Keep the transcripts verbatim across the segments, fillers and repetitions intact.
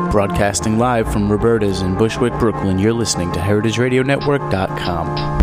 Broadcasting live from Roberta's in Bushwick, Brooklyn, you're listening to heritage radio network dot com.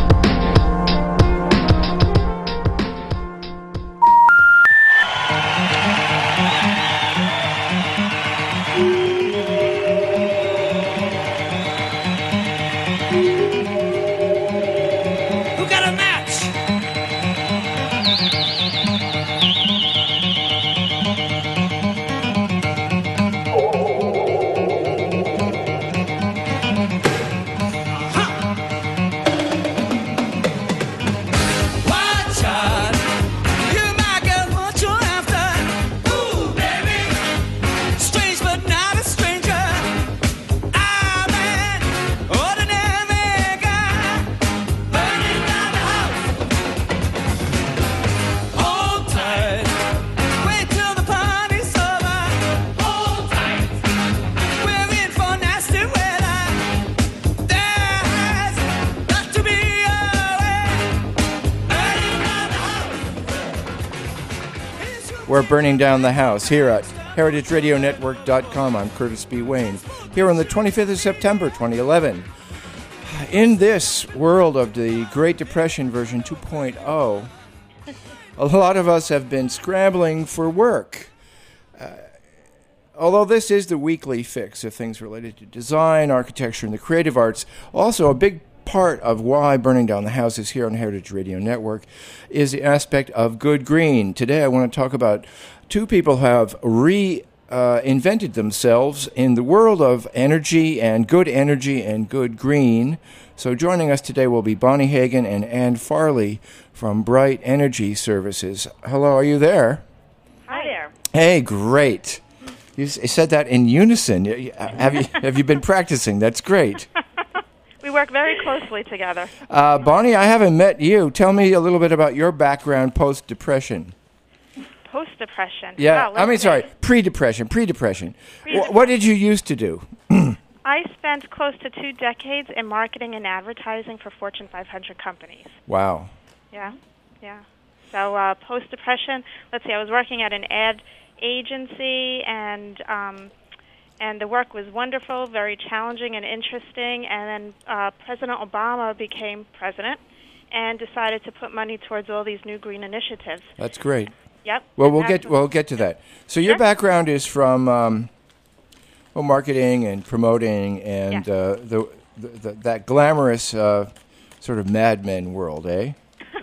We're burning down the house here at heritage radio network dot com. I'm Curtis B. Wayne, here on the twenty-fifth of September, twenty eleven. In this world of the Great Depression version two point oh, a lot of us have been scrambling for work. Uh, although this is the weekly fix of things related to design, architecture, and the creative arts, also a big part of why Burning Down the House is here on Heritage Radio Network is the aspect of good green. Today I want to talk about two people who have reinvented uh, themselves in the world of energy and good energy and good green. So joining us today will be Bonnie Hagan and Ann Farley from Bright Energy Services. Hello, are you there? Hi there. Hey, great. You said that in unison. Have you, have you been practicing? That's great. We work very closely together. Uh, Bonnie, I haven't met you. Tell me a little bit about your background post-depression. Post-depression? Yeah, Wow, I mean, see. sorry, pre-depression, pre-depression. Pre-depression. Wh- what did you used to do? I spent close to two decades in marketing and advertising for Fortune five hundred companies. Wow. Yeah, yeah. So uh, post-depression, let's see, I was working at an ad agency, and um, and the work was wonderful, very challenging and interesting, and then uh, President Obama became president and decided to put money towards all these new green initiatives. That's great. Yep. Well, we'll get we'll get to that. So your Sure. background is from um, well, marketing and promoting and Yeah. uh, the, the, the that glamorous uh, sort of Mad Men world, eh?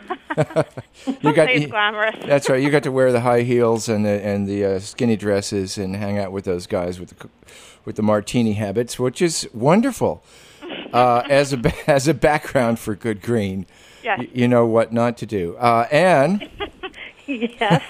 you got It's you- glamorous. That's right. You got to wear the high heels and the, and the uh, skinny dresses and hang out with those guys with the with the martini habits, which is wonderful. Uh, as a ba- as a background for good green, Yes. y- you know what not to do. Uh, Anne, Yes.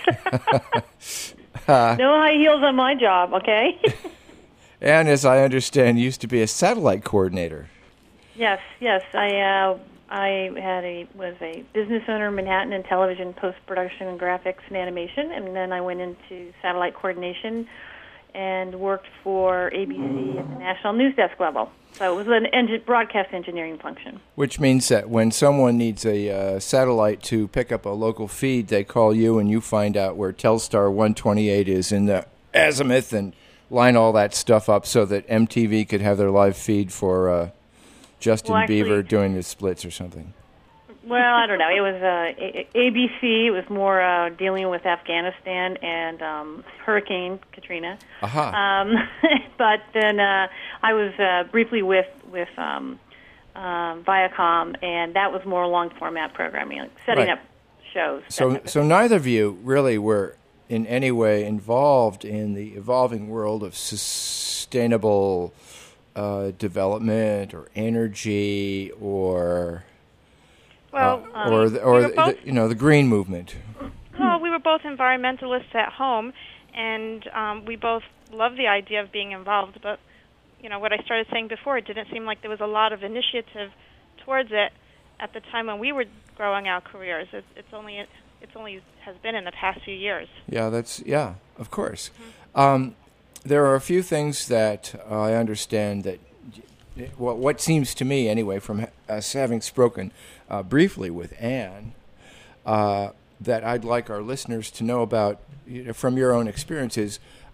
No high heels on my job, okay? Anne, as I understand, used to be a satellite coordinator. yes, yes. I uh, I had a was a business owner in Manhattan in television, post production, and graphics and animation, and then I went into satellite coordination and worked for A B C at the national news desk level. So it was an engine, broadcast engineering function. Which means that when someone needs a uh, satellite to pick up a local feed, they call you and you find out where Telstar one twenty-eight is in the azimuth and line all that stuff up so that M T V could have their live feed for uh, Justin Well, actually- Bieber doing the splits or something. Well, I don't know. It was uh, A- A B C. It was more uh, dealing with Afghanistan and um, Hurricane Katrina. Aha. Um, but then uh, I was uh, briefly with with um, um, Viacom, and that was more long format programming, like setting Right. up shows. that So, type of so neither of you really were in any way involved in the evolving world of sustainable uh, development or energy or Well, uh, um, or the, or we were the, both, you know the green movement. well, we were both environmentalists at home, and um, we both loved the idea of being involved. But you know, what I started saying before, it didn't seem like there was a lot of initiative towards it at the time when we were growing our careers. It's, it's only it's only has been in the past few years. Yeah, that's yeah, of course. Um, there are a few things that uh, I understand that what what seems to me anyway, from ha- us having spoken uh, briefly with Anne, uh, that I'd like our listeners to know about, you know, from your own experiences.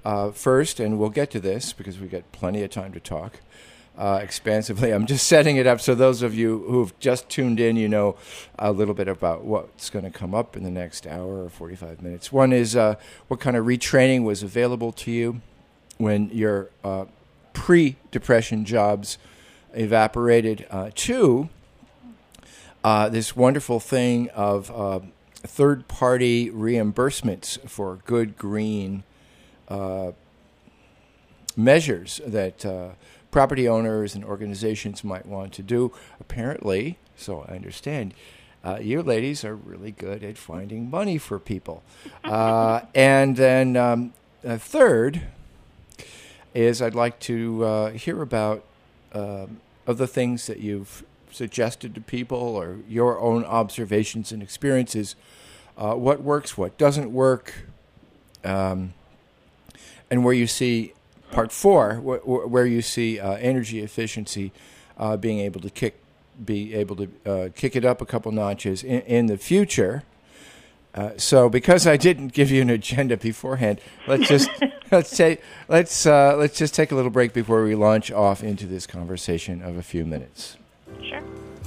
Uh, first, and we'll get to this because we've got plenty of time to talk uh, expansively. I'm just setting it up so those of you who've just tuned in, you know a little bit about what's going to come up in the next hour or forty-five minutes. One is uh, what kind of retraining was available to you when your uh, pre-depression jobs evaporated. Uh, two, uh, this wonderful thing of uh, third-party reimbursements for good green uh, measures that uh, property owners and organizations might want to do. Apparently, so I understand, uh, you ladies are really good at finding money for people. Uh, and then um, uh, third is I'd like to uh, hear about uh, of the things that you've suggested to people or your own observations and experiences, uh, what works, what doesn't work, um, and where you see, part four, wh- where you see uh, energy efficiency uh, being able to kick, be able to uh, kick it up a couple notches in, in the future. Uh, so, because I didn't give you an agenda beforehand, let's just let's take let's uh, let's just take a little break before we launch off into this conversation of a few minutes. Sure.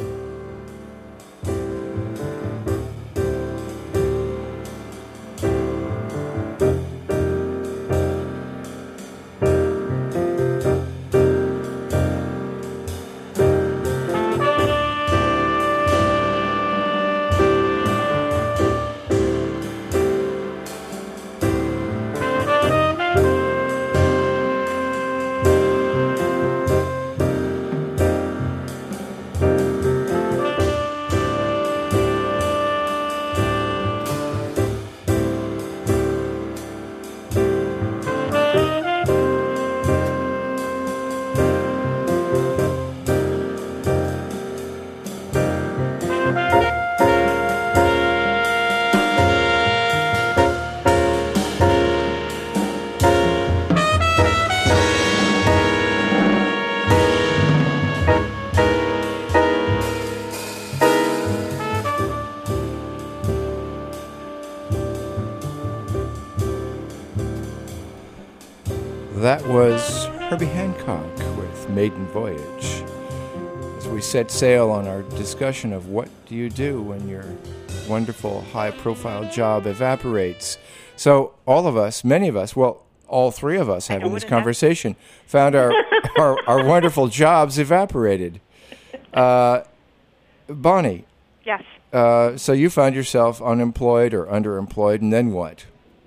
That was Herbie Hancock with Maiden Voyage. As we set sail on our discussion of what do you do when your wonderful high-profile job evaporates. So all of us, many of us, well, all three of us having this conversation, found our, our, our wonderful jobs evaporated. Uh, Bonnie. Yes. Uh, so you found yourself unemployed or underemployed, and then what?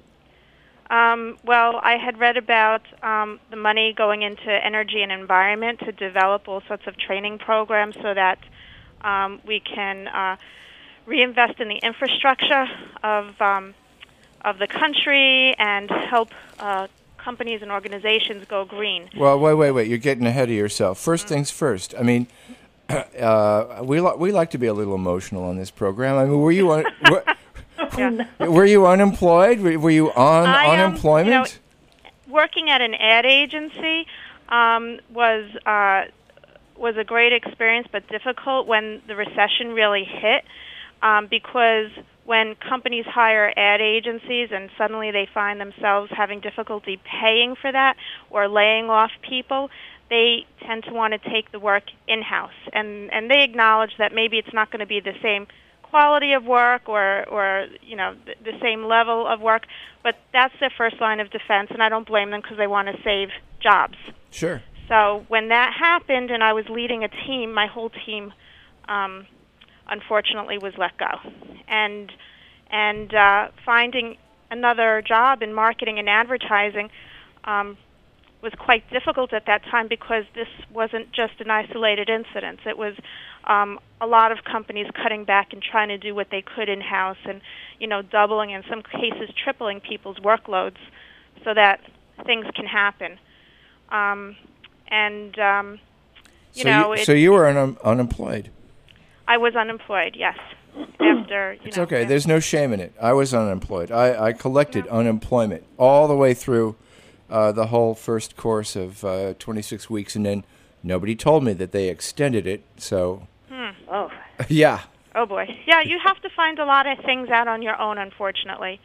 Um, well, I had read about um, the money going into energy and environment to develop all sorts of training programs so that um, we can uh, reinvest in the infrastructure of um, of the country and help uh, companies and organizations go green. Well, wait, wait, wait. You're getting ahead of yourself. First mm-hmm. things first. I mean, uh, we li- we like to be a little emotional on this program. I mean, were you on? were, Yeah. Were you unemployed? Were you on I, um, unemployment? You know, working at an ad agency um, was uh, was a great experience, but difficult when the recession really hit. Um, because when companies hire ad agencies and suddenly they find themselves having difficulty paying for that or laying off people, they tend to want to take the work in-house, and and they acknowledge that maybe it's not going to be the same quality of work or, or you know, the, the same level of work, but that's their first line of defense, and I don't blame them because they want to save jobs. Sure. So when that happened and I was leading a team, my whole team, um, unfortunately, was let go. And, and uh, finding another job in marketing and advertising um, was quite difficult at that time because this wasn't just an isolated incident. It was um, a lot of companies cutting back and trying to do what they could in-house and, you know, doubling, in some cases tripling people's workloads so that things can happen. Um, and, um, you so know... You, it, so you were un- unemployed? I was unemployed, yes. After, you It's know, okay. after. There's no shame in it. I was unemployed. I, I collected yeah. unemployment all the way through uh, the whole first course of uh, twenty-six weeks, and then nobody told me that they extended it, so... Hmm. Oh. Yeah. Oh, boy. Yeah, you have to find a lot of things out on your own, unfortunately.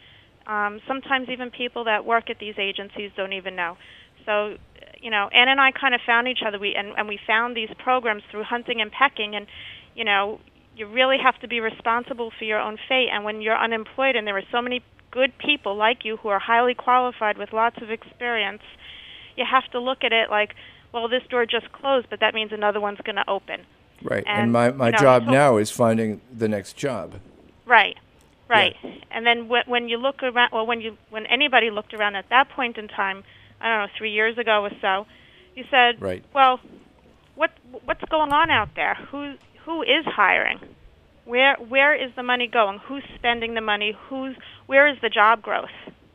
Um, sometimes even people that work at these agencies don't even know. So, you know, Ann and I kind of found each other. We and, and we found these programs through hunting and pecking, and you know, you really have to be responsible for your own fate. And when you're unemployed, and there are so many good people like you who are highly qualified with lots of experience, you have to look at it like, well, this door just closed, but that means another one's going to open. Right. And, And, my, my you know, job so- now is finding the next job. Right, right. Yeah. And then when, when you look around, well, when you when anybody looked around at that point in time, I don't know, three years ago or so, you said, Right. well, what what's going on out there? Who who is hiring? Where where is the money going? Who's spending the money? Who's where is the job growth?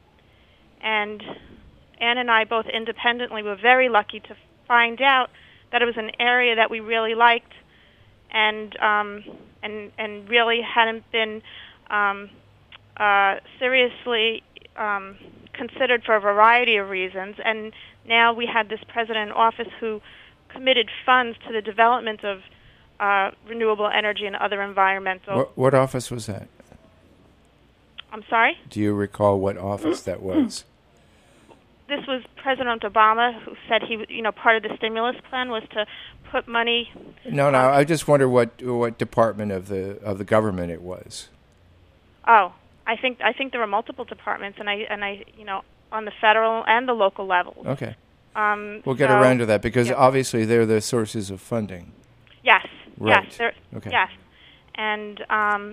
And Ann and I both independently were very lucky to find out that it was an area that we really liked, and um, and and really hadn't been um, uh, seriously um, considered for a variety of reasons. And now we had this president in office who committed funds to the development of uh, renewable energy and other environmental. What, what office was that? I'm sorry? Do you recall what office that was? This was President Obama who said he, you know, part of the stimulus plan was to put money. No, no. I just wonder what what department of the of the government it was. Oh, I think I think there were multiple departments, and I and I, you know, on the federal and the local levels. Okay. Um, We'll get so- around to that because yeah. obviously they're the sources of funding. Yes. Right. Yes. they're- Okay. Yes. And um,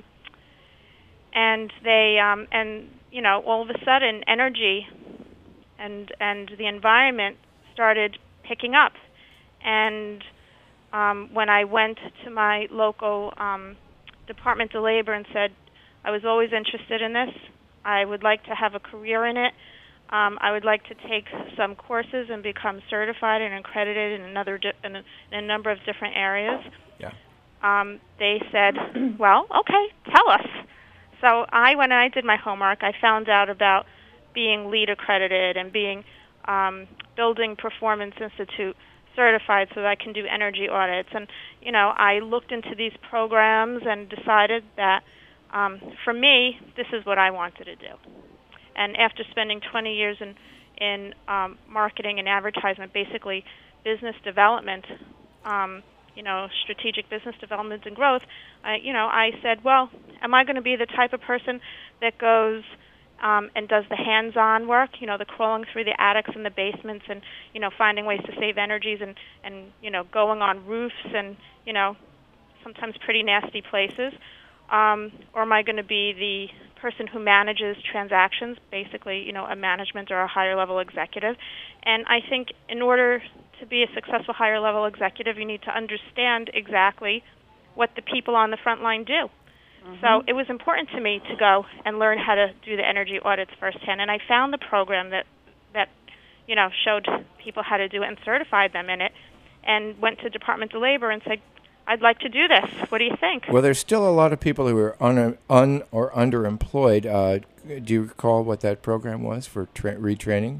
and they um, and you know, all of a sudden, energy and and the environment started picking up. And um, when I went to my local um, Department of Labor and said, I was always interested in this, I would like to have a career in it, um, I would like to take some courses and become certified and accredited in another di- in, a, in a number of different areas. Yeah. Um, they said, well, okay, tell us. So I went and I did my homework. I found out about being LEED accredited and being um, Building Performance Institute certified so that I can do energy audits. And, you know, I looked into these programs and decided that um, for me, this is what I wanted to do. And after spending twenty years in, in um, marketing and advertisement, basically business development, um, you know, strategic business development and growth, I, you know, I said, well, am I going to be the type of person that goes um, and does the hands-on work, you know, the crawling through the attics and the basements and, you know, finding ways to save energies and, and you know, going on roofs and, you know, sometimes pretty nasty places? Um, or am I going to be the person who manages transactions, basically, you know, a management or a higher-level executive? And I think in order to be a successful higher-level executive, you need to understand exactly what the people on the front line do. So it was important to me to go and learn how to do the energy audits firsthand, and I found the program that, that you know, showed people how to do it and certified them in it, and went to Department of Labor and said, I'd like to do this. What do you think? Well, there's still a lot of people who are un, un or underemployed. Uh, do you recall what that program was for tra- retraining?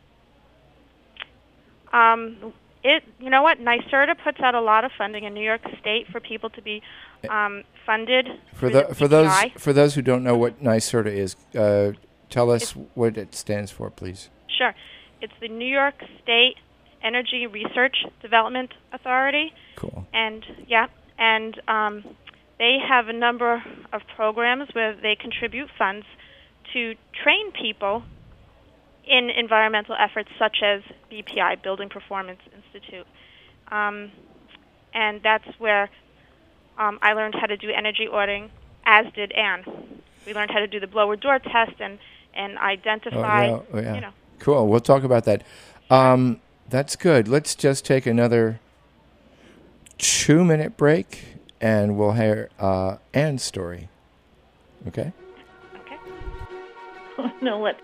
Um, it, you know what? NYSERDA puts out a lot of funding in New York State for people to be um, funded For through the, the for those P P I. for those who don't know what NYSERDA is, uh, tell us what it stands for, please. Sure. It's the New York State Energy Research Development Authority. Cool. And, yeah, and um, they have a number of programs where they contribute funds to train people in environmental efforts such as B P I, Building Performance Institute. Um, and that's where um, I learned how to do energy auditing, as did Ann. We learned how to do the blower door test and, and identify, Oh, yeah. Oh, yeah. you know. Cool. We'll talk about that. Um, that's good. Let's just take another two-minute break, and we'll hear uh, Ann's story. Okay? Okay. Oh, no, what?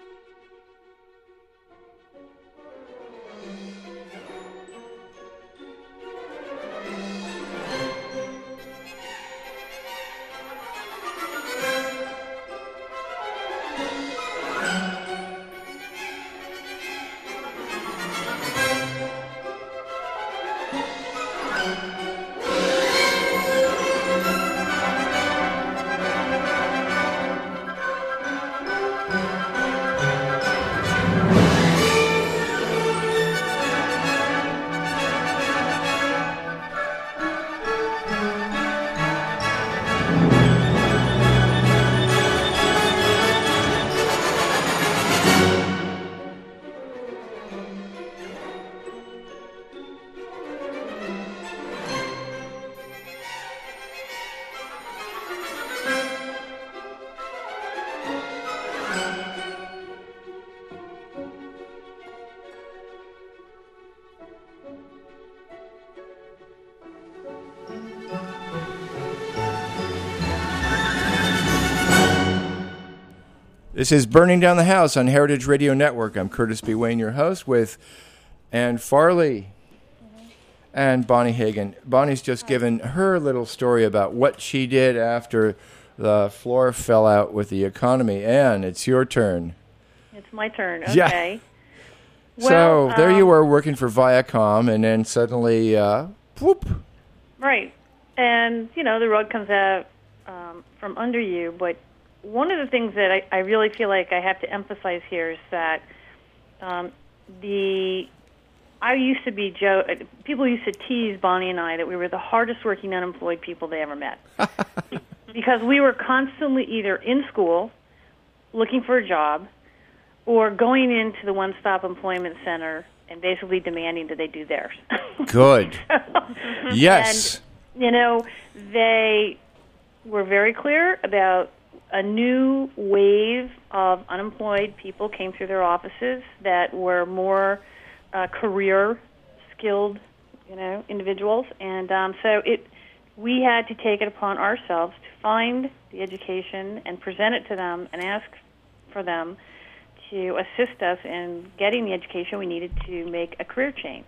This is Burning Down the House on Heritage Radio Network. I'm Curtis B. Wayne, your host, with Ann Farley mm-hmm. and Bonnie Hagan. Bonnie's just Hi. given her little story about what she did after the floor fell out with the economy. Ann, it's your turn. It's my turn. Okay. Yeah. Well, so there um, you were working for Viacom, and then suddenly, uh, whoop. Right. And, you know, the rug comes out um, from under you, but one of the things that I, I really feel like I have to emphasize here is that um, the I used to be Joe. People used to tease Bonnie and I that we were the hardest working unemployed people they ever met because we were constantly either in school, looking for a job, or going into the One Stop Employment Center and basically demanding that they do theirs. Good. Yes. And, you know, they were very clear about a new wave of unemployed people came through their offices that were more uh, career-skilled, you know, individuals, and um, so it. We had to take it upon ourselves to find the education and present it to them and ask for them to assist us in getting the education we needed to make a career change,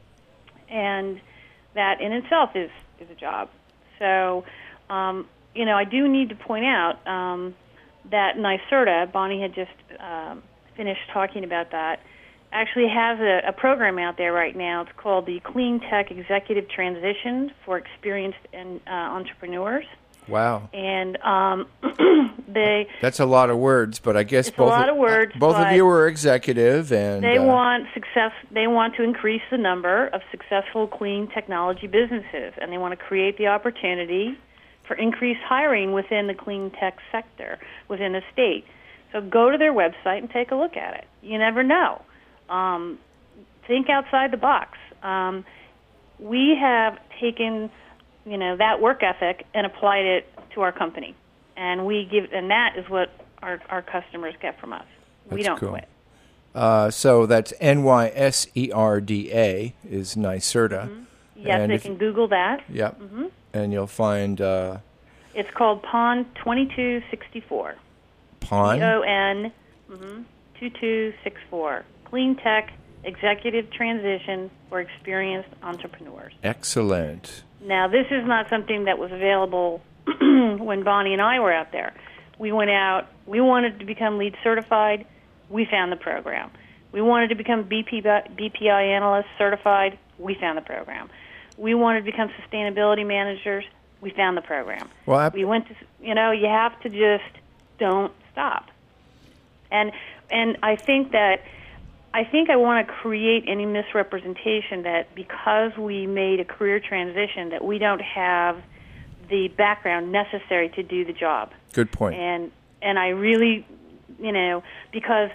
and that in itself is is a job. So. Um, You know, I do need to point out um, that NYSERDA, Bonnie had just um, finished talking about that, actually has a, a program out there right now. It's called the Clean Tech Executive Transition for Experienced and, uh, Entrepreneurs. Wow. And um, they... That's a lot of words, but I guess it's both, a lot of words, uh, both of you are executive, and... They uh, want success. They want to increase the number of successful clean technology businesses, and they want to create the opportunity for increased hiring within the clean tech sector within the state. So go to their website and take a look at it. You never know. Um, think outside the box. Um, we have taken, you know, that work ethic and applied it to our company, and we give, and that is what our our customers get from us. We That's don't cool. quit. Uh, so that's N Y S E R D A is NYSERDA. Mm-hmm. Yes, and they if, can Google that. Yep. Mm-hmm. And you'll find... Uh, it's called P O N twenty-two sixty-four. P O N? P O N mm-hmm, twenty-two sixty-four. Clean Tech Executive Transition for Experienced Entrepreneurs. Excellent. Now, this is not something that was available when Bonnie and I were out there. We went out. We wanted to become LEED certified. We found the program. We wanted to become B P, B P I analyst certified. We found the program. We wanted to become sustainability managers. We found the program. Well, I... We went to, you know, you have to just don't stop. And and I think that, I think I want to create any misrepresentation that because we made a career transition that we don't have the background necessary to do the job. Good point. And and I really, you know, because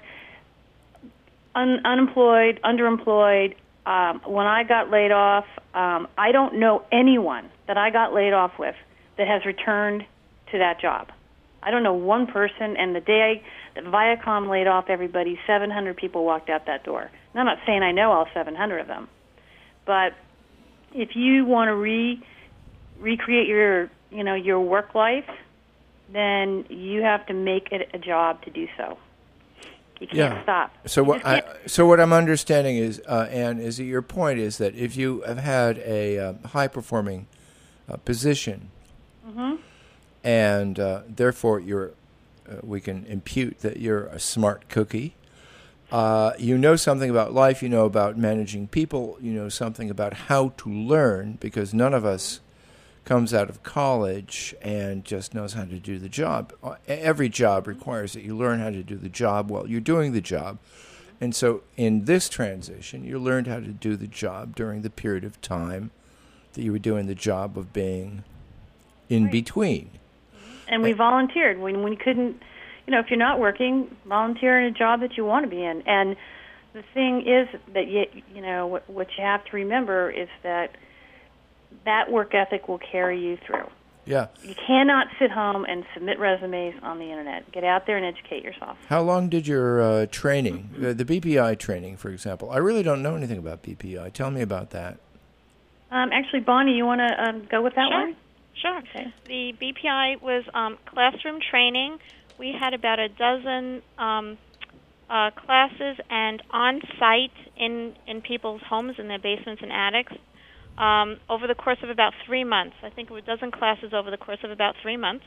un, unemployed, underemployed, um, when I got laid off, um, I don't know anyone that I got laid off with that has returned to that job. I don't know one person, and the day that Viacom laid off everybody, seven hundred people walked out that door. And I'm not saying I know all seven hundred of them, but if you want to re recreate your, you know, your work life, then you have to make it a job to do so. You can't yeah. stop. So what I, so what I'm understanding is, uh, Ann, is that your point is that if you have had a uh, high performing uh, position, mm-hmm. and uh, therefore you're, uh, we can impute that you're a smart cookie. Uh, you know something about life. You know about managing people. You know something about how to learn, because none of us comes out of college and just knows how to do the job. Every job requires that you learn how to do the job while you're doing the job. And so in this transition, you learned how to do the job during the period of time that you were doing the job of being in right. between. And we volunteered when we couldn't, you know, if you're not working, volunteer in a job that you want to be in. And the thing is that, you, you know, what, what you have to remember is that that work ethic will carry you through. Yeah. You cannot sit home and submit resumes on the Internet. Get out there and educate yourself. How long did your uh, training, uh, the B P I training, for example? I really don't know anything about B P I. Tell me about that. Um, actually, Bonnie, you want to um, go with that sure. one? Sure. Okay. The B P I was um, classroom training we had about a dozen um, uh, classes and on-site in, in people's homes, in their basements and attics, um, over the course of about three months. I think it was a dozen classes over the course of about three months.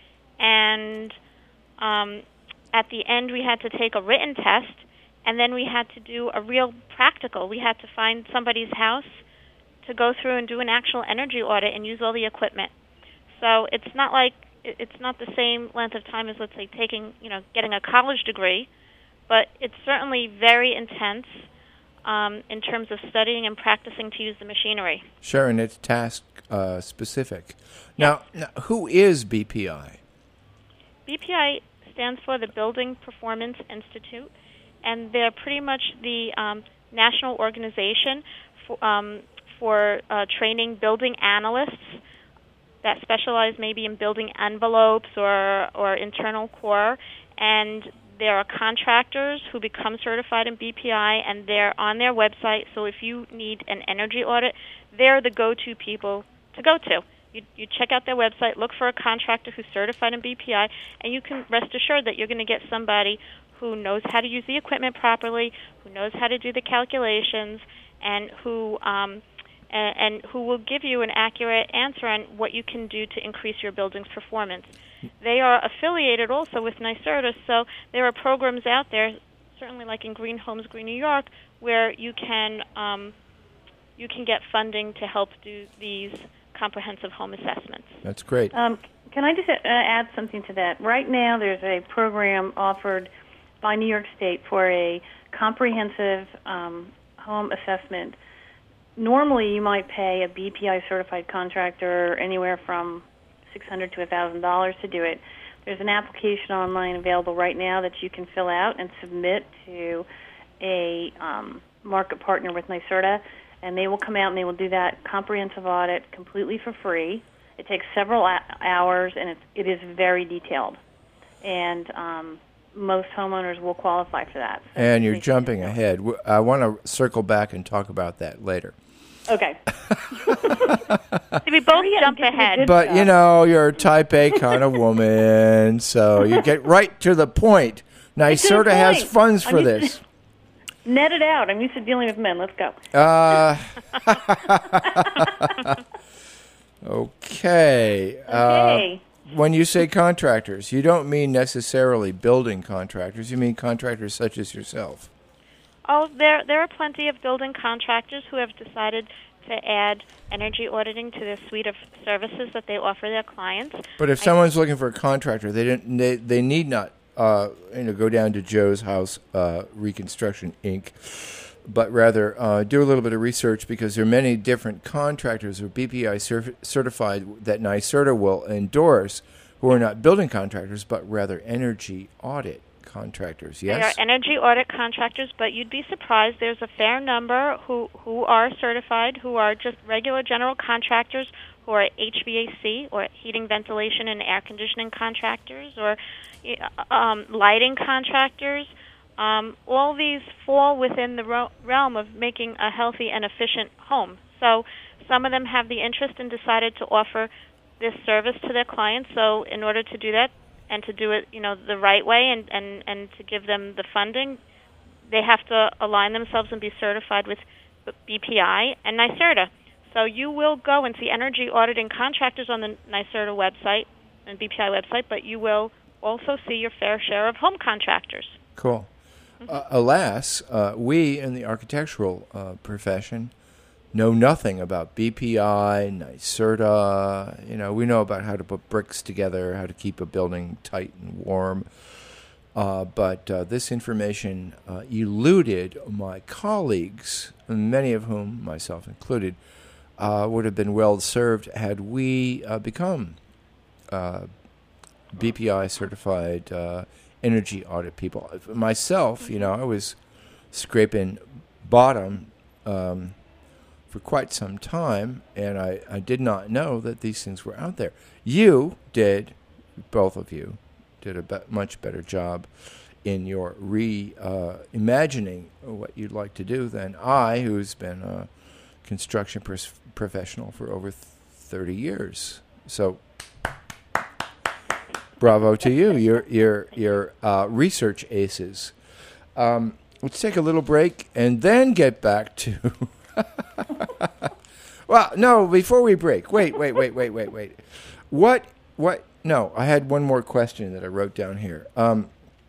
And um, at the end, we had to take a written test, and then we had to do a real practical. We had to find somebody's house to go through and do an actual energy audit and use all the equipment. So it's not like it's not the same length of time as, let's say, taking, you know, getting a college degree, but it's certainly very intense um, in terms of studying and practicing to use the machinery. Sure, and it's task uh, specific. Now, now, who is B P I? B P I stands for the Building Performance Institute, and they're pretty much the um, national organization for, um, for uh, training building analysts that specialize maybe in building envelopes or, or internal core. And there are contractors who become certified in B P I, and they're on their website. So if you need an energy audit, they're the go-to people to go to. You, you check out their website, look for a contractor who's certified in B P I, and you can rest assured that you're going to get somebody who knows how to use the equipment properly, who knows how to do the calculations, and who um, and, and who will give you an accurate answer on what you can do to increase your building's performance. They are affiliated also with NYSERDA, so there are programs out there, certainly like in Green Homes, Green New York, where you can um, you can get funding to help do these comprehensive home assessments. That's great. Um, can I just uh, add something to that? Right now, there's a program offered by New York State for a comprehensive um, home assessment. Normally, you might pay a B P I certified contractor anywhere from six hundred dollars to one thousand dollars to do it. There's an application online available right now that you can fill out and submit to a um, market partner with NYSERDA, and they will come out and they will do that comprehensive audit completely for free. It takes several a- hours, and it's, it is very detailed. And um, most homeowners will qualify for that. So and you're jumping ahead. W- I want to circle back and talk about that later. Okay. We both jump ahead. But, you know, you're a type A kind of woman, so you get right to the point. NYSERDA has funds for I'm this. Net it out. I'm used to dealing with men. Let's go. Uh, okay. Okay. Uh, when you say contractors, you don't mean necessarily building contractors. You mean contractors such as yourself. Oh, there there are plenty of building contractors who have decided to add energy auditing to their suite of services that they offer their clients. But if I someone's looking for a contractor, they didn't. They, they need not, uh, you know, go down to Joe's House uh, Reconstruction Incorporated, but rather uh, do a little bit of research, because there are many different contractors who are B P I cer- certified that NYSERDA will endorse, who are not building contractors, but rather energy audit contractors. Yes? They are energy audit contractors, but you'd be surprised. There's a fair number who, who are certified, who are just regular general contractors, who are H V A C, or heating, ventilation, and air conditioning contractors, or um, lighting contractors. Um, all these fall within the ro- realm of making a healthy and efficient home. So some of them have the interest and decided to offer this service to their clients. So in order to do that, and to do it, you know, the right way, and, and, and to give them the funding, they have to align themselves and be certified with B P I and NYSERDA. So you will go and see energy auditing contractors on the NYSERDA website and B P I website, but you will also see your fair share of home contractors. Cool. Uh, alas, uh, we in the architectural uh, profession know nothing about B P I, NYSERDA. You know, we know about how to put bricks together, how to keep a building tight and warm. Uh, but uh, this information uh, eluded my colleagues, many of whom, myself included, uh, would have been well served had we uh, become uh, B P I certified uh, energy audit people. Myself, you know, I was scraping bottom um, for quite some time, and I, I did not know that these things were out there. You did, both of you, did a be- much better job in your re-imagining uh, what you'd like to do than I, who's been a construction pers- professional for over th- thirty years. So Bravo to you. You're, you're, you're uh, research aces. Um, let's take a little break and then get back to... Well, no, before we break. Wait, wait, wait, wait, wait, wait. What, what... No, I had one more question that I wrote down here. Um,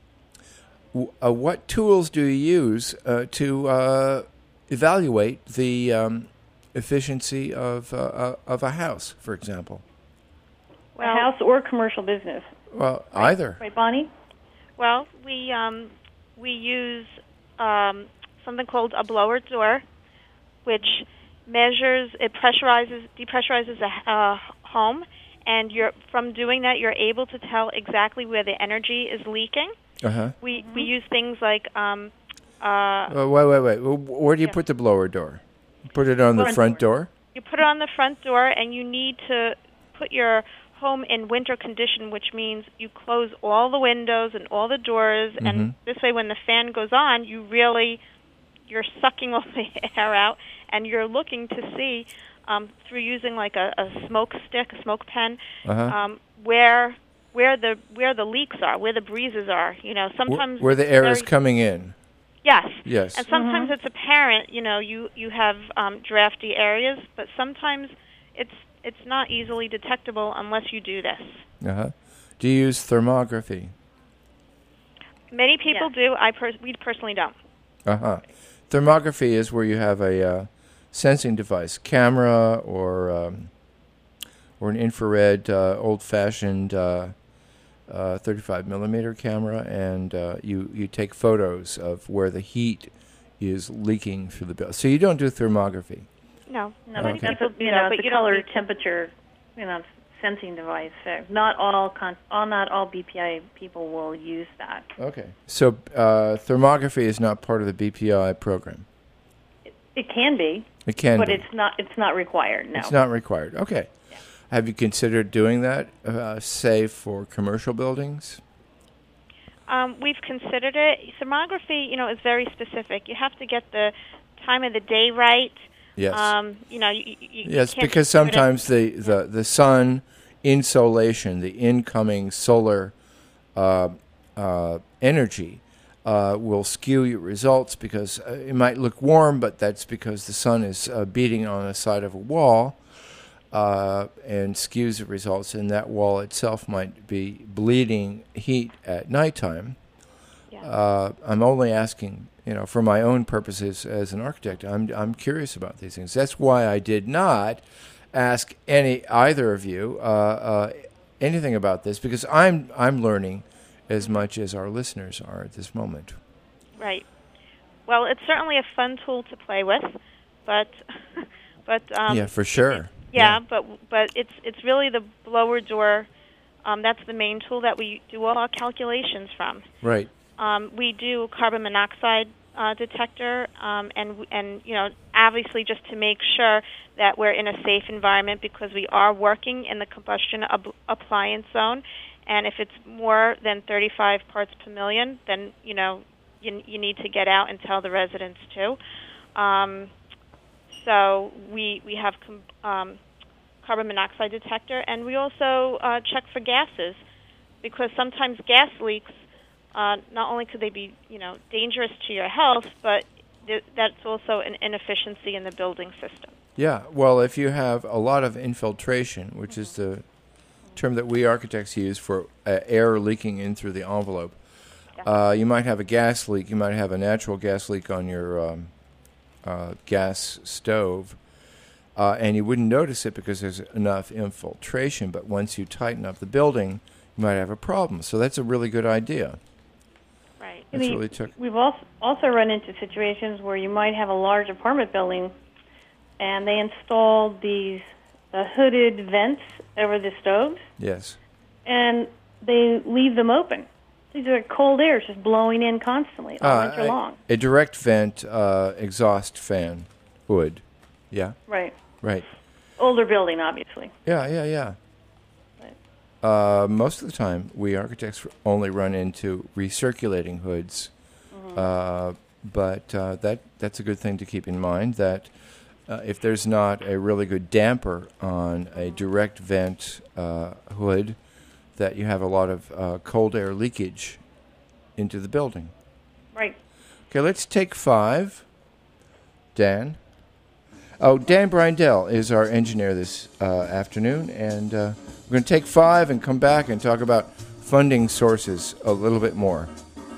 w- uh, what tools do you use uh, to uh, evaluate the um, efficiency of uh, uh, of a house, for example? Well, a house or commercial business. Well, either. Right, Bonnie? Well, we um, we use um, something called a blower door, which measures, it pressurizes, depressurizes a uh, home. And you're, from doing that, you're able to tell exactly where the energy is leaking. Uh-huh. We mm-hmm. we use things like... Um, uh, uh, wait, wait, wait. Where do you yeah. put the blower door? Put it on front the front door. door? You put it on the front door, and you need to put your home in winter condition, which means you close all the windows and all the doors, mm-hmm. and this way when the fan goes on, you really, you're sucking all the air out, and you're looking to see... Um, through using like a, a smoke stick, a smoke pen, uh-huh. um, where where the where the leaks are, where the breezes are. You know, sometimes where the air is coming in. Yes. Yes. And sometimes mm-hmm. it's apparent. You know, you you have um, drafty areas, but sometimes it's it's not easily detectable unless you do this. Uh huh. Do you use thermography? Many people yes. do. I pers- we personally don't. Uh huh. Thermography is where you have a uh, sensing device, camera or um, or an infrared, uh, old-fashioned uh, uh, thirty-five millimeter camera, and uh, you you take photos of where the heat is leaking through the building. So you don't do thermography. No, no, okay. that's a, you know, but the color temperature, you know, sensing device. Not all, con- all not all B P I people will use that. Okay. So uh, thermography is not part of the B P I program. It, it can be. It can but be. But it's not, it's not required, no. It's not required. Okay. Yeah. Have you considered doing that, uh, say, for commercial buildings? Um, we've considered it. Thermography, you know, is very specific. You have to get the time of the day right. Yes. Um, you know, you, you yes, can't because sometimes the, the, the sun insolation, the incoming solar uh, uh, energy, Uh, will skew your results because uh, it might look warm, but that's because the sun is uh, beating on the side of a wall uh, and skews the results, and that wall itself might be bleeding heat at nighttime. Yeah. Uh, I'm only asking, you know, for my own purposes as an architect. I'm I'm curious about these things. That's why I did not ask any either of you uh, uh, anything about this, because I'm I'm learning as much as our listeners are at this moment. Right. Well, it's certainly a fun tool to play with, but but um, yeah, for sure. It, yeah, yeah, but but it's it's really the blower door. Um, that's the main tool that we do all our calculations from. Right. Um, we do carbon monoxide uh, detector, um, and and you know, obviously just to make sure that we're in a safe environment, because we are working in the combustion ab- appliance zone. And if it's more than thirty-five parts per million, then, you know, you, you need to get out and tell the residents too. Um, so we we have com- um, carbon monoxide detector, and we also uh, check for gases, because sometimes gas leaks, uh, not only could they be, you know, dangerous to your health, but th- that's also an inefficiency in the building system. Yeah, well, if you have a lot of infiltration, which mm-hmm. is the term that we architects use for uh, air leaking in through the envelope. Yeah. Uh, you might have a gas leak. You might have a natural gas leak on your um, uh, gas stove, uh, and you wouldn't notice it because there's enough infiltration. But once you tighten up the building, you might have a problem. So that's a really good idea. Right. That's really took. We've also also run into situations where you might have a large apartment building, and they install these uh, hooded vents over the stoves. Yes. And they leave them open. These are cold air just blowing in constantly all uh, winter a, long. A direct vent uh, exhaust fan hood. Yeah? Right. Right. Older building, obviously. Yeah, yeah, yeah. Right. Uh, most of the time, we architects only run into recirculating hoods. Mm-hmm. Uh, but uh, that that's a good thing to keep in mind, that Uh, if there's not a really good damper on a direct vent uh, hood, that you have a lot of uh, cold air leakage into the building. Right. Okay, let's take five. Dan. Oh, Dan Brindell is our engineer this uh, afternoon, and uh, we're going to take five and come back and talk about funding sources a little bit more.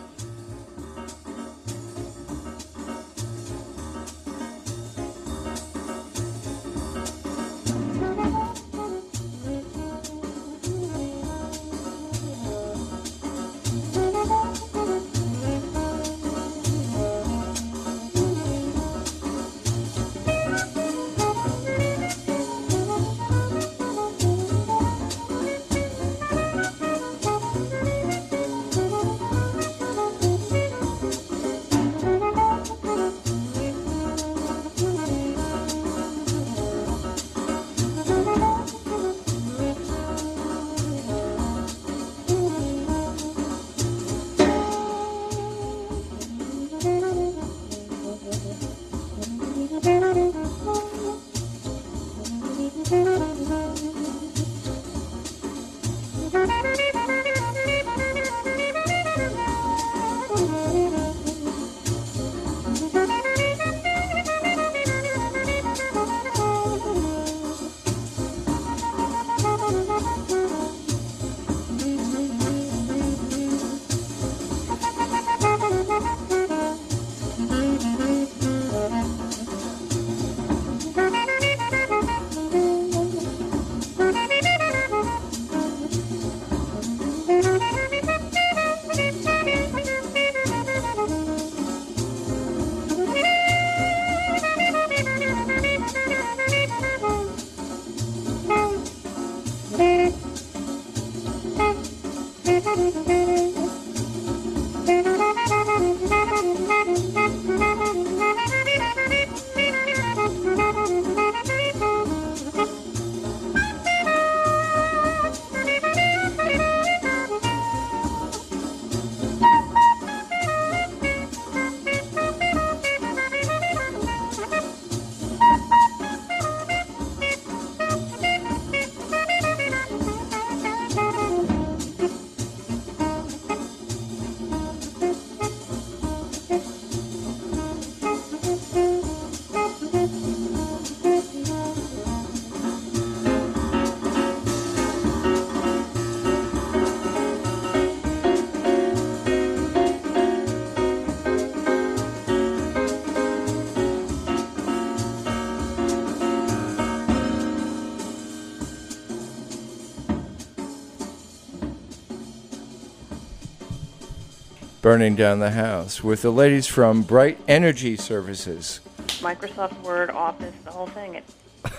Burning down the house with the ladies from Bright Energy Services. Microsoft Word, Office, the whole thing. It,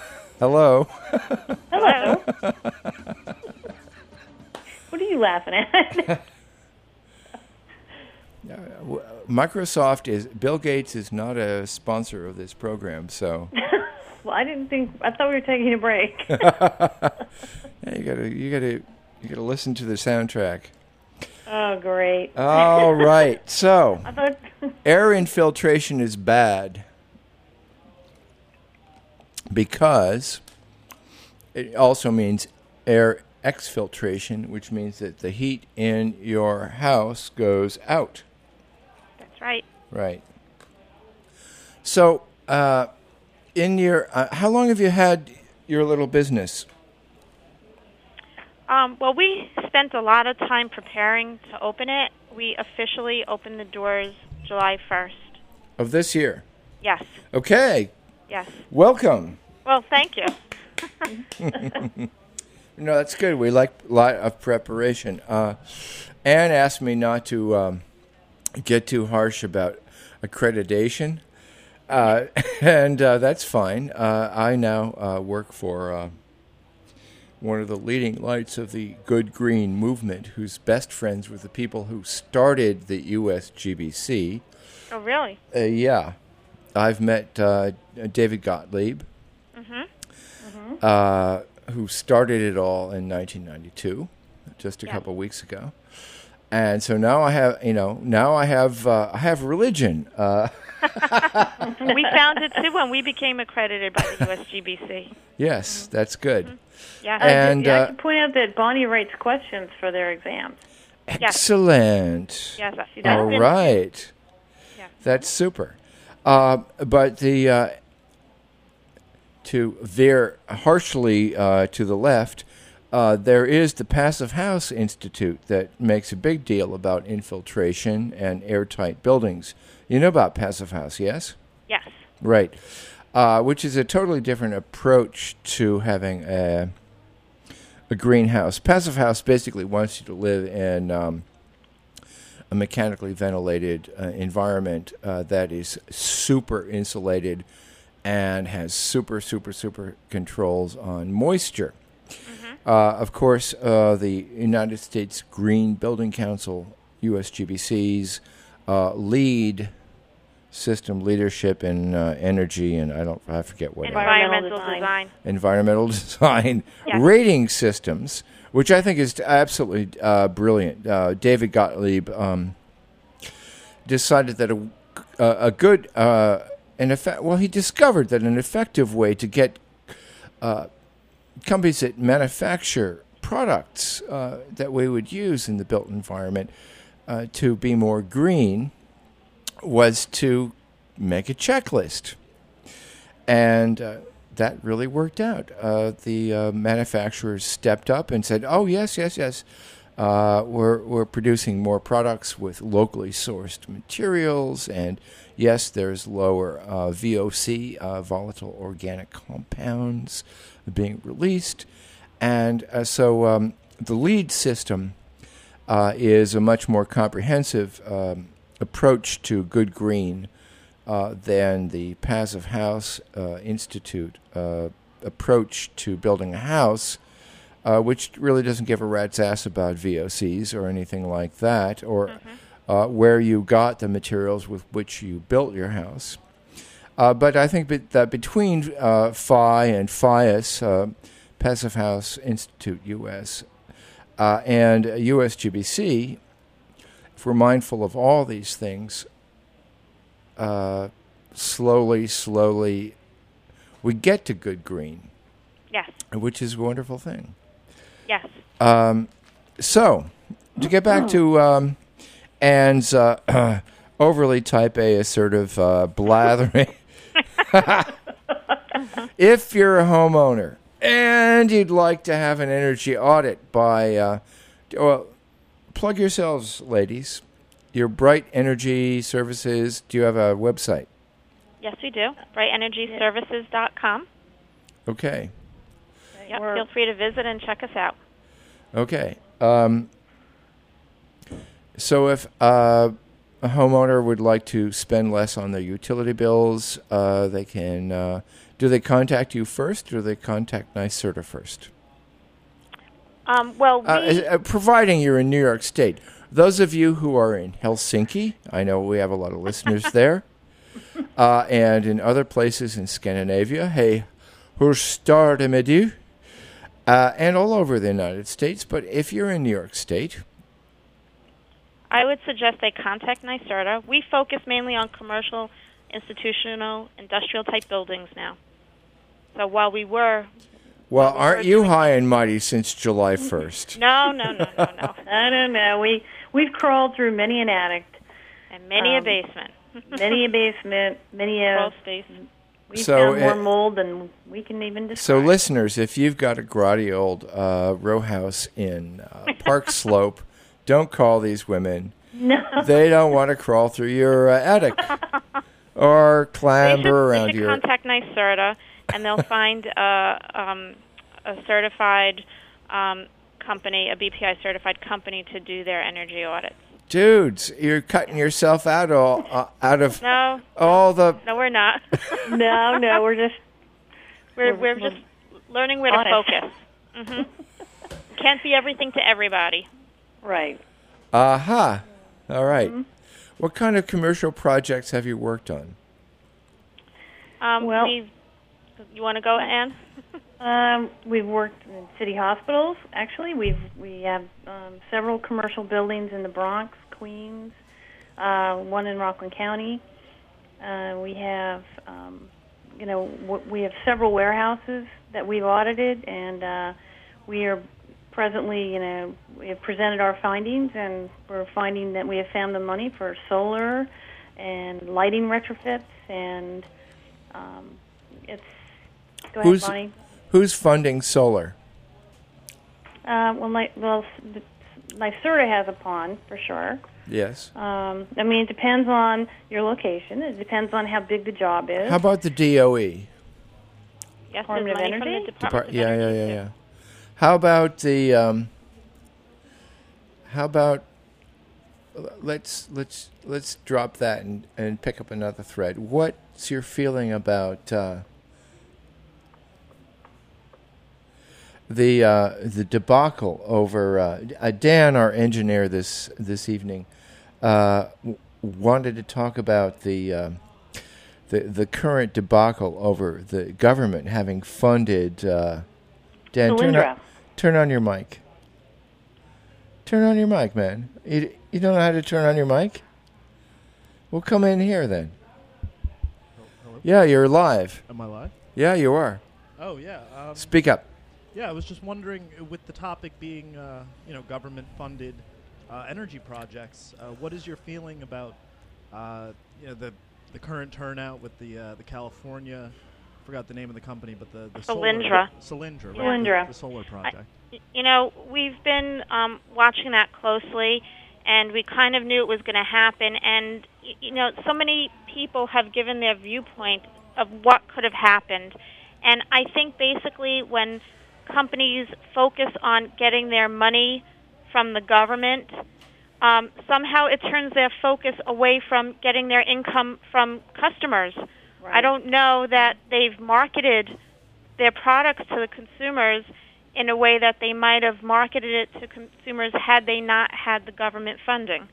Hello. Hello. What are you laughing at? Uh, w- Microsoft is Bill Gates is not a sponsor of this program, so. Well, I didn't think. I thought we were taking a break. Yeah, you gotta, you gotta, you gotta listen to the soundtrack. Oh, great. All right, so I thought. air infiltration is bad because it also means air exfiltration, which means that the heat in your house goes out. That's right. Right. So, uh, in your, uh, how long have you had your little business? Um, well, we spent a lot of time preparing to open it. We officially opened the doors July first. Of this year? Yes. Okay. Yes. Welcome. Well, thank you. No, that's good. We like a lot of preparation. Uh, Anne asked me not to um, get too harsh about accreditation, uh, and uh, that's fine. Uh, I now uh, work for uh, one of the leading lights of the Good Green movement, who's best friends with the people who started the U S G B C. Oh, really? Uh, yeah. I've met uh, David Gottlieb, Mm-hmm. Mm-hmm. uh, who started it all in nineteen ninety-two, just a Yeah. couple of weeks ago. And so now I have, you know, now I have, uh, I have religion. Uh, We found it too when we became accredited by the U S G B C. Yes, that's good. Mm-hmm. Yeah. And I uh, can point out that Bonnie writes questions for their exams. excellent. Yes. She does. All right. Yeah. That's super. Uh, but the uh, to veer harshly uh, to the left, uh, there is the Passive House Institute that makes a big deal about infiltration and airtight buildings. You know about Passive House, yes? Yes. Right. Uh, which is a totally different approach to having a, a greenhouse. Passive House basically wants you to live in um, a mechanically ventilated uh, environment uh, that is super insulated and has super, super, super controls on moisture. Mm-hmm. Uh, of course, uh, the United States Green Building Council, U S G B C's uh, lead system leadership in uh, energy and I don't I forget what environmental Environmental design. design. environmental design Yes. rating systems, which I think is absolutely uh, brilliant. Uh, David Gottlieb um, decided that a a, a good uh, an effect. Well, he discovered that an effective way to get uh, companies that manufacture products uh, that we would use in the built environment uh, to be more green was to make a checklist. And uh, that really worked out. Uh, the uh, manufacturers stepped up and said, oh, yes, yes, yes, uh, we're, we're producing more products with locally sourced materials, and yes, there's lower uh, V O C, uh, volatile organic compounds, being released. And uh, so um, the LEED system uh, is a much more comprehensive um, approach to good green uh, than the Passive House uh, Institute uh, approach to building a house, uh, which really doesn't give a rat's ass about V O Cs or anything like that, or mm-hmm. uh, where you got the materials with which you built your house. Uh, but I think be- that between uh, F I and FIAS, uh, Passive House Institute U S, uh, and U S G B C, if we're mindful of all these things, uh, slowly, slowly, we get to good green. Yes. Which is a wonderful thing. Yes. Um, so, to get back to um, Anne's uh, overly type A assertive uh, blathering, if you're a homeowner and you'd like to have an energy audit by, uh, well, plug yourselves, ladies. Your Bright Energy Services, do you have a website? Yes, we do. bright energy services dot com. Okay. Yep, feel free to visit and check us out. Okay. Um, so if uh, a homeowner would like to spend less on their utility bills, uh, they can, uh, do they contact you first or do they contact NYSERDA first? Um, well, we... uh, uh, providing you're in New York State. Those of you who are in Helsinki, I know we have a lot of listeners there, uh, and in other places in Scandinavia, hey, hur står det med du? Uh, and all over the United States. But if you're in New York State, I would suggest they contact NYSERDA. We focus mainly on commercial, institutional, industrial-type buildings now. So while we were... Well, aren't you high and mighty since July first? No, no, no, no, no. I don't know. We, we've crawled through many an attic. And many um, a basement. many a basement, many a... Crawl space. We've So found more it- mold than we can even describe. So, listeners, if you've got a grotty old uh, row house in uh, Park Slope, don't call these women. No. They don't want to crawl through your uh, attic or They clamber should, around they should your... contact NYSERDA, and they'll find uh, um, a certified um, company, a B P I certified company, to do their energy audits. Dudes, you're cutting yourself out all uh, out of No, all the... no, we're not. no, no, we're just... we're We're- we're we're just learning where to honest. focus. hmm Can't be everything to everybody. Right. Aha. All right. Mm-hmm. What kind of commercial projects have you worked on? Um, Well- we've, you want to go, Anne? Um, we've worked in city hospitals. Actually, we've we have um, several commercial buildings in the Bronx, Queens, uh, one in Rockland County, Uh, we have, um, you know, w- we have several warehouses that we've audited, and uh, we are presently, you know, we have presented our findings, and we're finding that we have found the money for solar and lighting retrofits, and um, it's. Go ahead, Who's Bonnie. who's funding solar? Uh, well, like, well, s- NYSERDA has a pond for sure. Yes. Um, I mean, it depends on your location. It depends on how big the job is. How about the D O E? Yes, Department there's of money from Energy? the Depart- Department of yeah, yeah, Energy, yeah, too. yeah. How about the? Um, how about? Let's let's let's drop that and, and pick up another thread. What's your feeling about uh, the uh, the debacle over uh, uh, Dan, our engineer this this evening, uh, w- wanted to talk about the. Um, The, the current debacle over the government having funded uh, Dan, turn Solyndra. on, turn on your mic. Turn on your mic, man. You, you don't know how to turn on your mic? Well, come in here then. Hello? Yeah, you're live. Am I live? Yeah, you are. Oh, yeah. Um, Speak up. yeah, I was just wondering, uh, with the topic being, uh, you know, government-funded uh, energy projects, uh, what is your feeling about, uh, you know, the the current turnout with the uh, the California, forgot the name of the company, but the the Solyndra. solar, Solyndra, right? Solyndra. The, the solar project. Y- You know, we've been um, watching that closely, and we kind of knew it was going to happen. And, y- you know, so many people have given their viewpoint of what could have happened. And I think basically when companies focus on getting their money from the government, um, somehow it turns their focus away from getting their income from customers. Right. I don't know that they've marketed their products to the consumers in a way that they might have marketed it to consumers had they not had the government funding.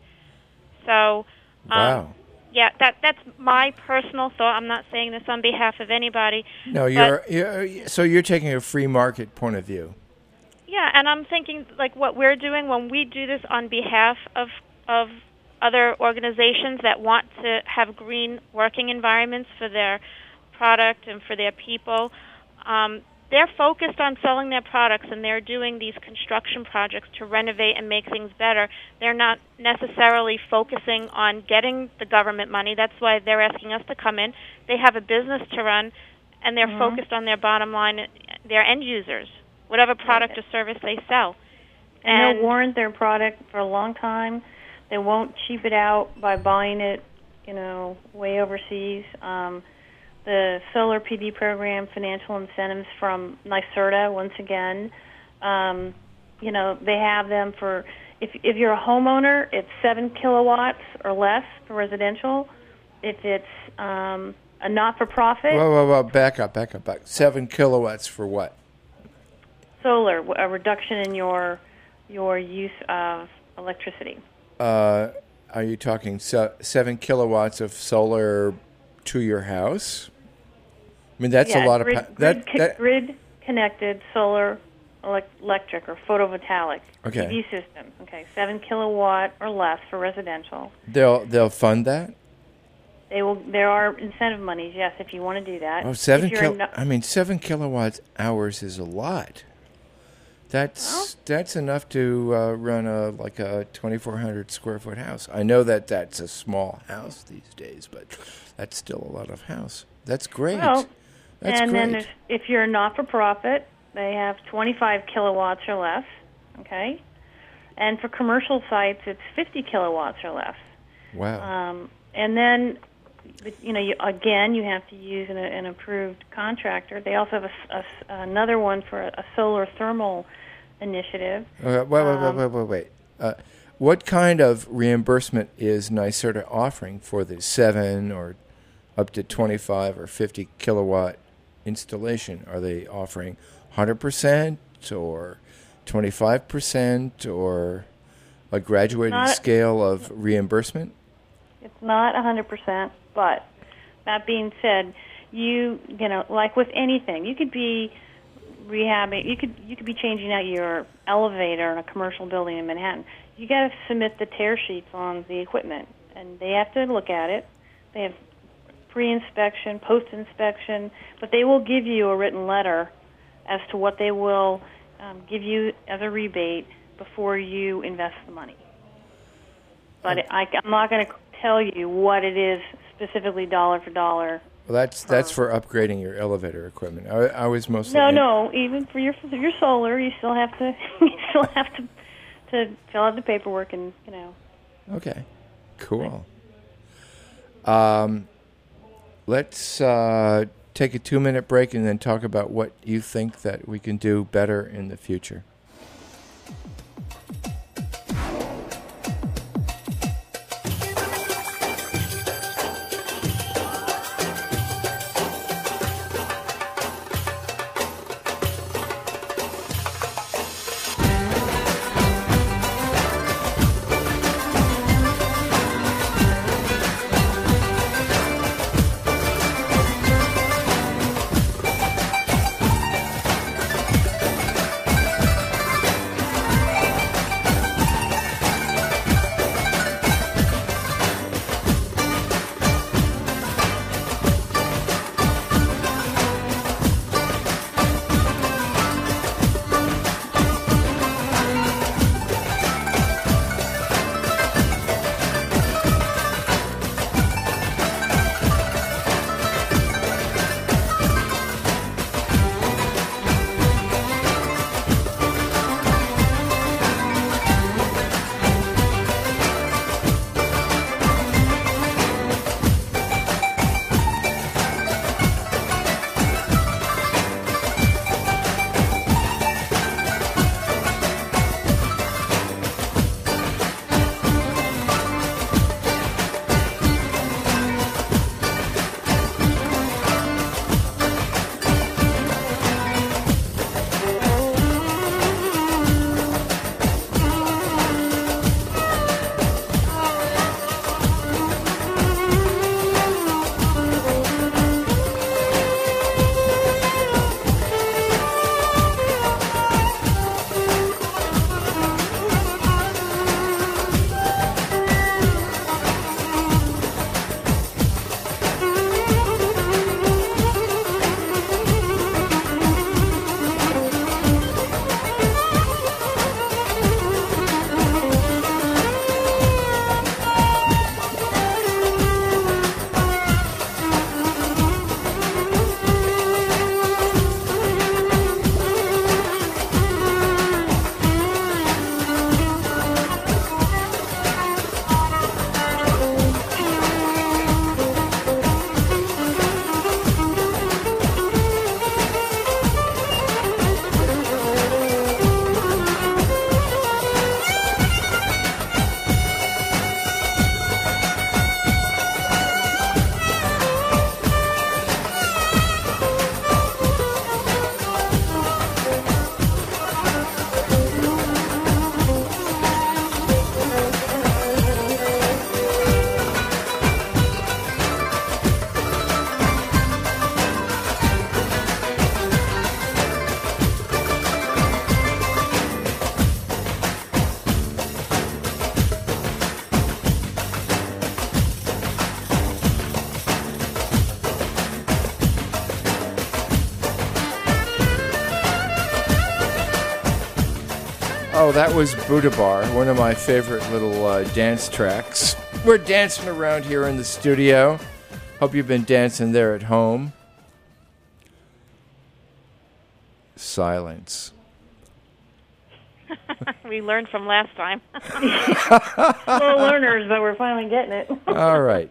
So, um, Wow. yeah, that that's my personal thought. I'm not saying this on behalf of anybody. No, you're, you're so you're taking a free market point of view. Yeah, and I'm thinking like what we're doing when we do this on behalf of of other organizations that want to have green working environments for their product and for their people. Um, they're focused on selling their products, and they're doing these construction projects to renovate and make things better. They're not necessarily focusing on getting the government money. That's why they're asking us to come in. They have a business to run, and they're Mhm. focused on their bottom line, their end users, whatever product or service they sell. And, And- they'll warrant their product for a long time. They won't cheap it out by buying it, you know, way overseas. Um, the solar P V program, financial incentives from NYSERDA, once again, um, you know, they have them for, if, if you're a homeowner, it's seven kilowatts or less for residential. If it's um, a not-for-profit, Whoa, whoa, whoa! Back up, back up, back. Seven kilowatts for what? solar, a reduction in your your use of electricity. Uh, are you talking se- seven kilowatts of solar to your house? I mean, that's yeah, a lot grid, of pa- grid, that. co- that grid connected solar elec- electric or photovoltaic Okay. P V system. Okay, seven kilowatt or less for residential. they'll they'll fund that. They will. There are incentive monies. Yes, if you want to do that. Oh, seven If you're kil- no- I mean, seven kilowatt hours is a lot. That's Well- that's enough to uh, run a like a twenty-four hundred square foot house. I know that that's a small house these days, but that's still a lot of house. That's great. Well, that's and great. then there's, if you're a not-for-profit, they have twenty-five kilowatts or less. Okay, and for commercial sites, it's fifty kilowatts or less. wow. Um, and then, but, you know, you, again, you have to use an, an approved contractor. They also have a s- a s- another one for a, a solar thermal initiative. Uh, wait, wait, wait, um, wait, wait, wait. Uh, what kind of reimbursement is NYSERDA offering for the seven or up to twenty-five or fifty kilowatt installation? Are they offering one hundred percent or twenty-five percent or a graduated Not- scale of reimbursement? It's not one hundred percent, but that being said, you you know, like with anything, you could be rehabbing, you could you could be changing out your elevator in a commercial building in Manhattan. You got to submit the tear sheets on the equipment, and they have to look at it. They have pre-inspection, post-inspection, but they will give you a written letter as to what they will um, give you as a rebate before you invest the money. But I, I'm not going to tell you what it is specifically dollar for dollar. Well, that's that's for upgrading your elevator equipment. I, I was mostly No, in- no. Even for your for your solar, you still have to you still have to to fill out the paperwork and you know. Okay, cool. Um, let's uh, take a two-minute break and then talk about what you think that we can do better in the future. Oh, that was Buddha Bar, one of my favorite little uh, dance tracks. We're dancing around here in the studio. Hope you've been dancing there at home. Silence. We learned from last time. Slow learners, but we're finally getting it. All right.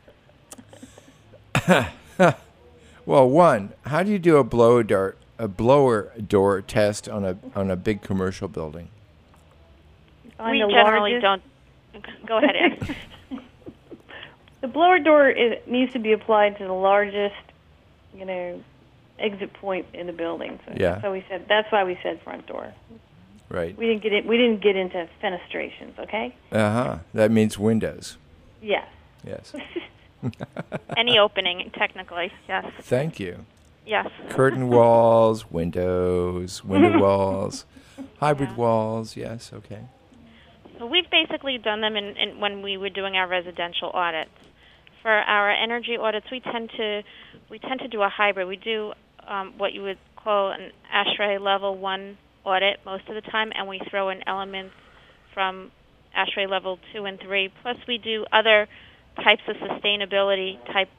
Well, one, how do you do a blower door a blower door test on a on a big commercial building? On we the generally largest- don't. Go ahead, Ann. The blower door is, needs to be applied to the largest, you know, exit point in the building. So, Yeah. So we said that's why we said front door. Right. We didn't get it. We didn't get into fenestrations. Okay. Uh huh. That means windows. Yes. Yes. Any opening, technically, yes. Thank you. Yes. Curtain walls, windows, window walls, hybrid walls. Yes. Okay. So we've basically done them in, in when we were doing our residential audits. For for our energy audits, we tend to we tend to do a hybrid. We do um, what you would call an ASHRAE level one audit most of the time, and we throw in elements from ASHRAE level two and three. Plus, we do other types of sustainability type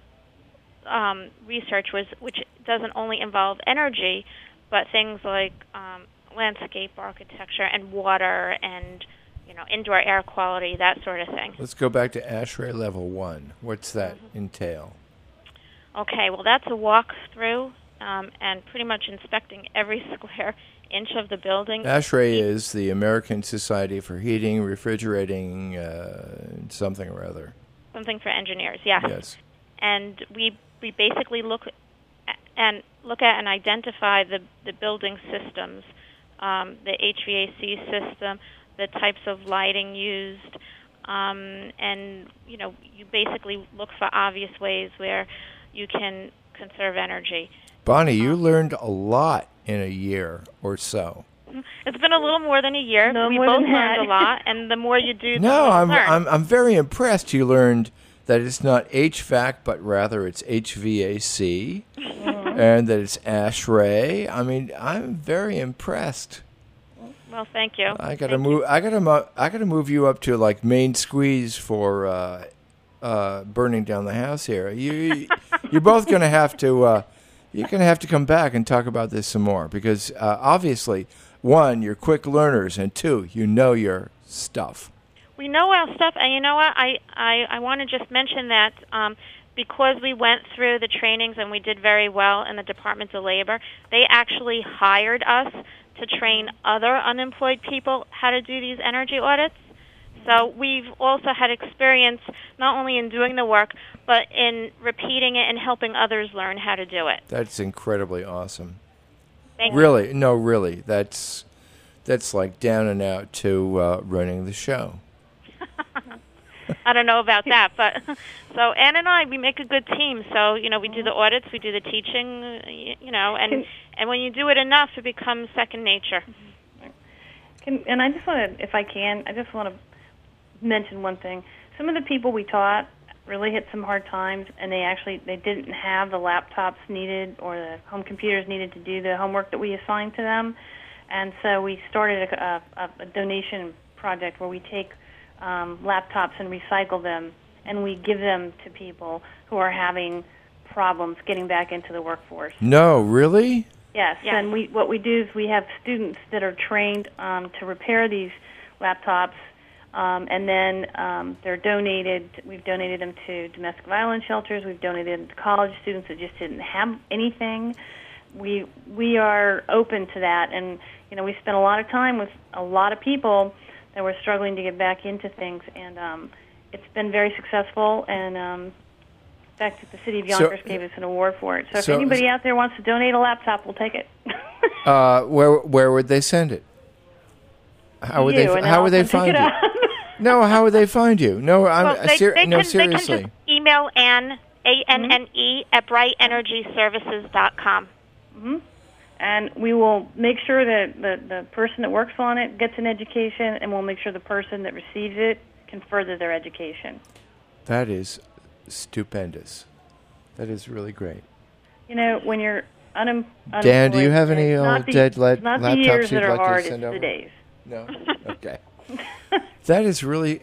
um, research, was, which doesn't only involve energy, but things like um, landscape architecture and water and, you know, indoor air quality, that sort of thing. Let's go back to ASHRAE level one. What's that mm-hmm. entail? Okay, well, that's a walkthrough um, and pretty much inspecting every square inch of the building. ASHRAE is the American Society for Heating, Refrigerating, uh, something or other. Something for engineers, yes. Yes. And we we basically look at, and look at and identify the the building systems, um, the H V A C system, the types of lighting used, um, and you know you basically look for obvious ways where you can conserve energy. Bonnie, you learned a lot in a year or so. It's been a little more than a year. No, we more both than learned that. a lot, and the more you do, the No, more you I'm learn. I'm I'm very impressed. You learned that it's not H V A C, but rather it's H V A C, mm-hmm. and that it's ASHRAE. I mean, I'm very impressed. Well, thank you. I gotta thank move. You. I gotta. Mo- I gotta move you up to like main squeeze for uh, uh, burning down the house here. You, you're both gonna have to. Uh, you're gonna have to come back and talk about this some more because uh, obviously, one, you're quick learners, and two, you know your stuff. We know our stuff, and you know what? I I, I want to just mention that um, because we went through the trainings and we did very well in the Department of Labor, they actually hired us to train other unemployed people how to do these energy audits. So we've also had experience not only in doing the work, but in repeating it and helping others learn how to do it. That's incredibly awesome. Thank really, you. no, really, that's that's like down and out to uh, running the show. I don't know about that, but so Ann and I, we make a good team. So you know, we do the audits, we do the teaching, you know, and and when you do it enough, it becomes second nature. Can, and I just want to, if I can, I just want to mention one thing. Some of the people we taught really hit some hard times, and they actually they didn't have the laptops needed or the home computers needed to do the homework that we assigned to them, and so we started a, a, a donation project where we take um, laptops and recycle them, and we give them to people who are having problems getting back into the workforce. No, really? Yes, yes. And we what we do is we have students that are trained um, to repair these laptops. Um, and then um, they're donated. We've donated them to domestic violence shelters. We've donated them to college students that just didn't have anything. We we are open to that, and you know we spent a lot of time with a lot of people that were struggling to get back into things, and um, it's been very successful. And um, in fact, the city of Yonkers So- gave us an award for it. So, so- if anybody out there wants to donate a laptop, we'll take it. Uh, where where would they send it? How would You, they and How I'll would they come pick find it you? up. No, how would they find you? No, I'm Well, they, ser- they no can, seriously. They can just email Ann, A N N E, at bright energy services dot com. Mm-hmm. And we will make sure that the, the person that works on it gets an education, and we'll make sure the person that receives it can further their education. That is stupendous. That is really great. You know, when you're unem- unemployed... Dan, do you have any it's not old the- dead la- it's not the laptops years you'd that are like to hard, send it's over? the days. No? Okay. That is really...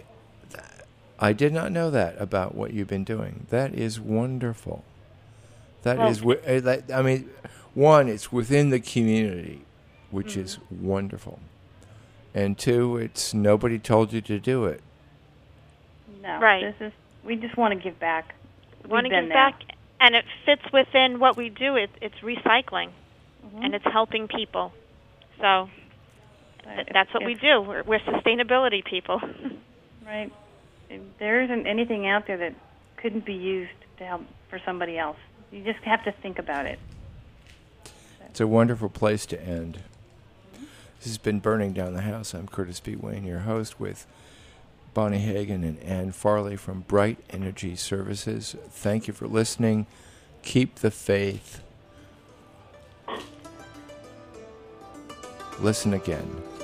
I did not know that about what you've been doing. That is wonderful. That Well, is... wi- uh, that- I mean, one, it's within the community, which Mm-hmm. is wonderful. And two, it's nobody told you to do it. No, Right. this is... We just want to give back. We want to We've been give there. back, and it fits within what we do. It, it's recycling, Mhm. and it's helping people. So th- If- that's what we if- do. We're, we're sustainability people. Right. If there isn't anything out there that couldn't be used to help for somebody else. You just have to think about it. It's a wonderful place to end. This has been Burning Down the House. I'm Curtis B. Wayne, your host, with Bonnie Hagan and Ann Farley from Bright Energy Services. Thank you for listening. Keep the faith. Listen again.